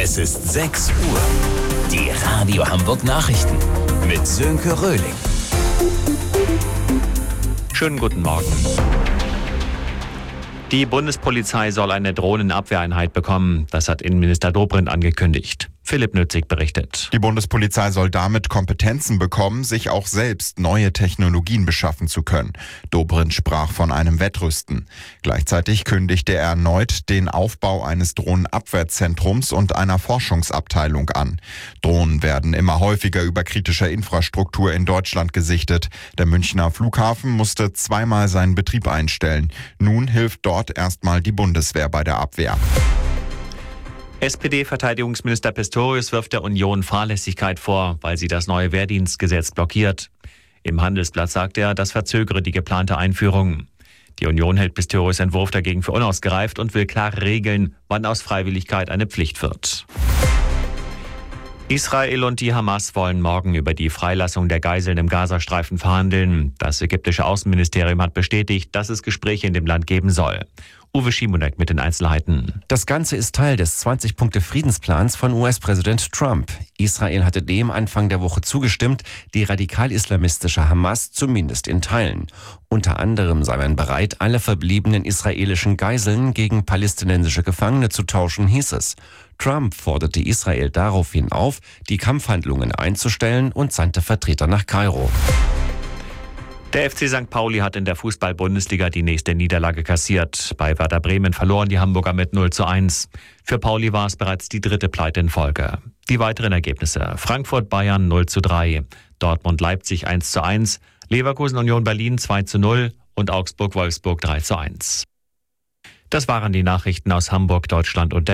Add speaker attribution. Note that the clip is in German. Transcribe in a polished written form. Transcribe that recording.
Speaker 1: Es ist 6 Uhr. Die Radio Hamburg Nachrichten mit Sönke Röhling.
Speaker 2: Schönen guten Morgen. Die Bundespolizei soll eine Drohnenabwehreinheit bekommen. Das hat Innenminister Dobrindt angekündigt. Philipp Nützig berichtet.
Speaker 3: Die Bundespolizei soll damit Kompetenzen bekommen, sich auch selbst neue Technologien beschaffen zu können. Dobrindt sprach von einem Wettrüsten. Gleichzeitig kündigte er erneut den Aufbau eines Drohnenabwehrzentrums und einer Forschungsabteilung an. Drohnen werden immer häufiger über kritischer Infrastruktur in Deutschland gesichtet. Der Münchner Flughafen musste 2-mal seinen Betrieb einstellen. Nun hilft dort erstmal die Bundeswehr bei der Abwehr.
Speaker 2: SPD-Verteidigungsminister Pistorius wirft der Union Fahrlässigkeit vor, weil sie das neue Wehrdienstgesetz blockiert. Im Handelsblatt sagt er, das verzögere die geplante Einführung. Die Union hält Pistorius' Entwurf dagegen für unausgereift und will klare Regeln, wann aus Freiwilligkeit eine Pflicht wird. Israel und die Hamas wollen morgen über die Freilassung der Geiseln im Gazastreifen verhandeln. Das ägyptische Außenministerium hat bestätigt, dass es Gespräche in dem Land geben soll. Uwe Schimonek mit den Einzelheiten.
Speaker 4: Das Ganze ist Teil des 20-Punkte-Friedensplans von US-Präsident Trump. Israel hatte dem Anfang der Woche zugestimmt, die radikal-islamistische Hamas zumindest in Teilen. Unter anderem sei man bereit, alle verbliebenen israelischen Geiseln gegen palästinensische Gefangene zu tauschen, hieß es. Trump forderte Israel daraufhin auf, die Kampfhandlungen einzustellen und sandte Vertreter nach Kairo.
Speaker 2: Der FC St. Pauli hat in der Fußball-Bundesliga die nächste Niederlage kassiert. Bei Werder Bremen verloren die Hamburger mit 0:1. Für Pauli war es bereits die 3. Pleite in Folge. Die weiteren Ergebnisse: Frankfurt-Bayern 0:3, Dortmund-Leipzig 1:1, Leverkusen-Union Berlin 2:0 und Augsburg-Wolfsburg 3:1. Das waren die Nachrichten aus Hamburg, Deutschland und der